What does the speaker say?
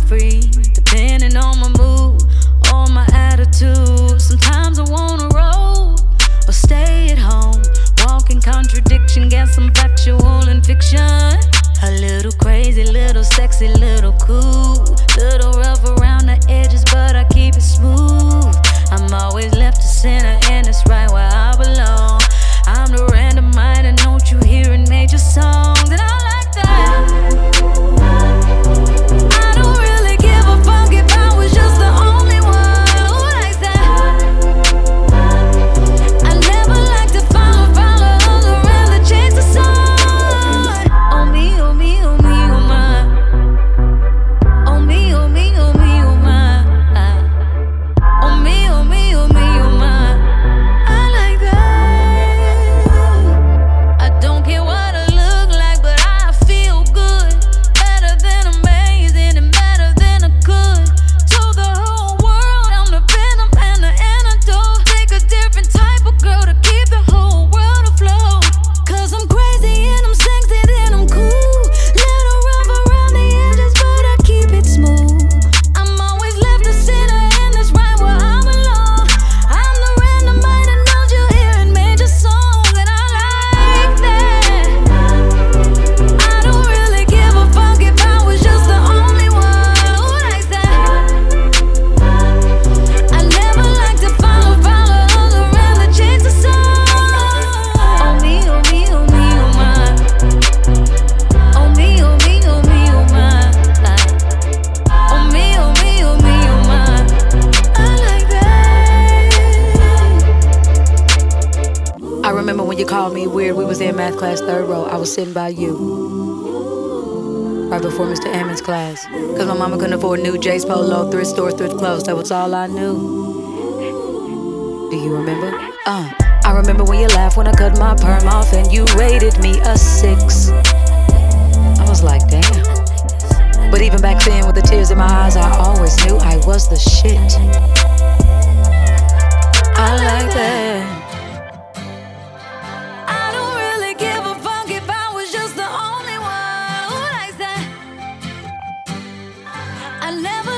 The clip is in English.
free, depending on my mood or my attitude. Sometimes I wanna roll or stay at home, walk in contradiction, get some factual and fiction. A little crazy, little sexy, little cool, little rough around the edges, but I keep it smooth. I'm always left to center, and it's right where I belong. I'm the random mind, and don't you hear in major songs, and I like that. I don't really give a fuck if I was just the only one who likes that. I never like to follow others around to chase the sun. Oh me, oh me, oh me, oh my. Oh me, oh me, oh me, oh my. Oh me, oh me, oh me, oh my. I like that. I don't care what I look like, but I feel good. Better than amazing and better than I could. Told the whole world I'm the venom and the antidote. Take a different type of girl to keep the whole world afloat. Cause I'm crazy and I'm sexy and I'm cool. Little rough around the edges, but I keep it smooth. I'm always left to center, and that's right where I belong. I'm the random mind, and don't you hear in major songs, and I like that. I don't really give a fuck if I was just the only one who likes that. I never like to follow others around to chase the sun. Oh me, oh me, oh me, oh my. Oh me, oh me, oh me, oh my. Oh me, oh me, oh me, oh my. I like that. I remember when you called me weird. We was in math class, third row. I was sitting by you, right before Mr. Ammons' class. Cause my mama couldn't afford new J's Polo, thrift store, thrift clothes. That was all I knew. Do you remember? I remember when you laughed when I cut my perm off and you rated me a 6. I was like, damn. But even back then, with the tears in my eyes, I always knew I was the shit. I like that. I don't really give a fuck if I was just the only one who likes that. I never